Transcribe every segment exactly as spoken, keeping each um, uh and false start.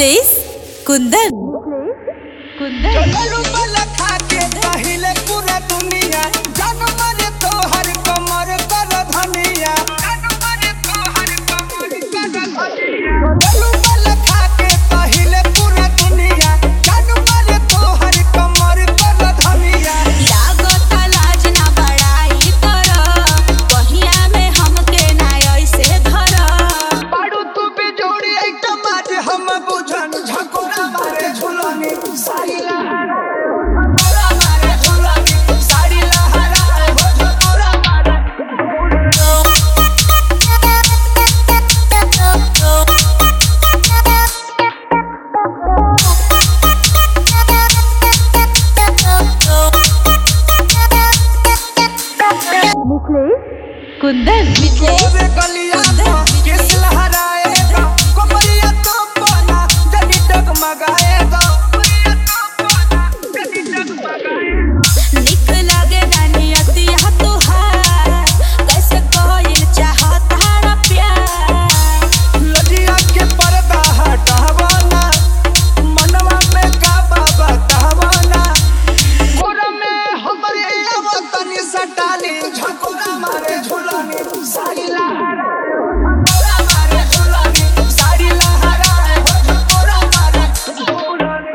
मिथलेश कुंदन कुंदन पूरा दुनिया जान मारे तोहर कमर कर धनिया पूरा दुनिया जान मारे तोहर कमर कर धनिया लागत लाज ना बड़ाई कर पहिया में हमके ना ऐसे धर बाड़ू तू भी जोड़ी एकदम आज हम बुझन झकोरा मारे झुलनी सारी लहरा कुंदन मिथलेश गलिया किस लहराएगा कोमरिया तो बना जनी डगमगाएगा निक लगे नियतिया तोहार कैसे कोई चाहता है प्यार लजिया के पर्दा हटावाना मनवा में का बाबा कहवाना कोरा में हमरे वतनी सटाली झकोरा मारे झुलानी सारी लहरा झकोरा मारे झुलानी सारी लहरा झकोरा मारे झुलानी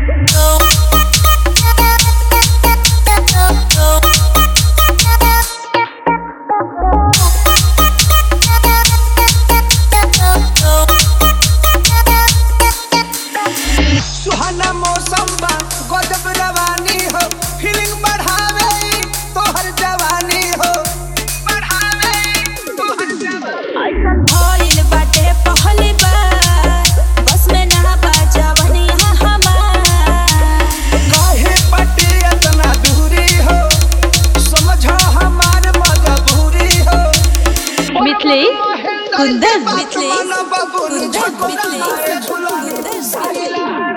सुहाना मौसम बा गजब रवानी हो फीलिंग बढ़ावे तोहर जवानी हो बढ़ावे तोहर जवानी ऐसन भइल बाटे पहली बार बस में ना बाजवनी हमार काहे पटी इतना दूरी हो समझो हमार मजबूरी हो मिथलेश कुंदन मिथलेश कुंदन कुंदन मिथलेश झुलानी सारी लहरा